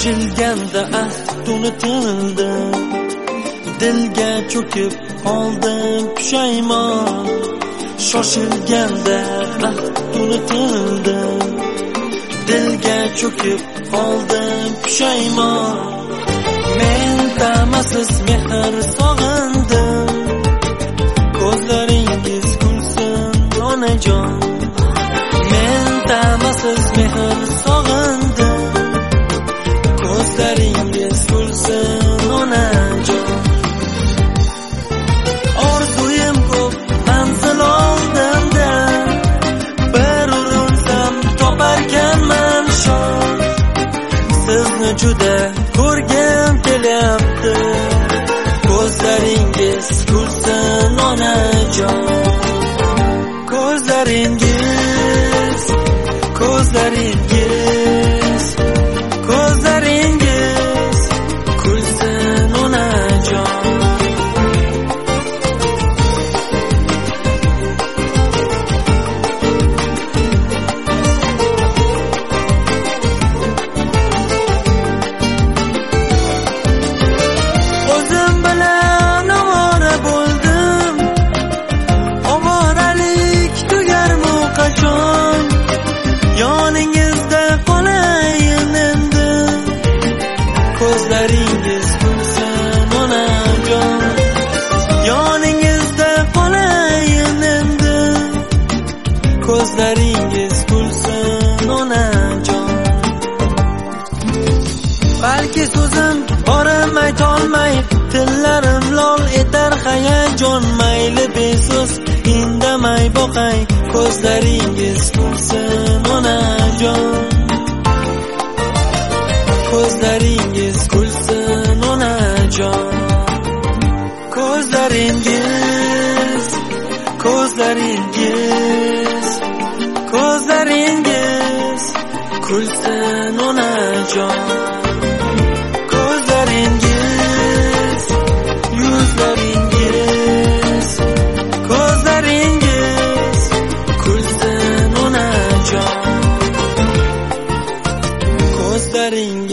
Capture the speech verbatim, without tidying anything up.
shoshilganda ahd unutildim, dilga cho'kib qoldim pushaymon. Shoshilganda ahd unutildim, dilga cho'kib qoldim pushaymon. Men tamasiz mehr sog'indim, ko'zlaringiz kulsin onajon. Men tamasiz mehr sog'indim, ko'zlaringiz kulsin onajon. Orzuyim ko'p, manzil oldimda, bir urinsam toparkanman shon. Sizni juda ko'rgim kelyapti, ko'zlaringiz kulsin onajon. Ko'zlaringiz, ko'zlaringiz, ko'zlaringiz kulsin onajon. Ko'zlaringiz kulsin onajon, yoningizda qolayin endi. Ko'zlaringiz kulsin onajon. Balki so'zim borim aytolmay, tillarim lol etar hayajon. Mayli beso'z indamay boqay, ko'zlaringiz kulsin onajon. Ko'zlaringiz kulsin onajon. Ko'zlaringiz, ko'zlaringiz, ko'zlaringiz kulsin onajon. Ko'zlaringiz, yuzlaringiz, ko'zlaringiz kulsin onajon. Ko'zlaringiz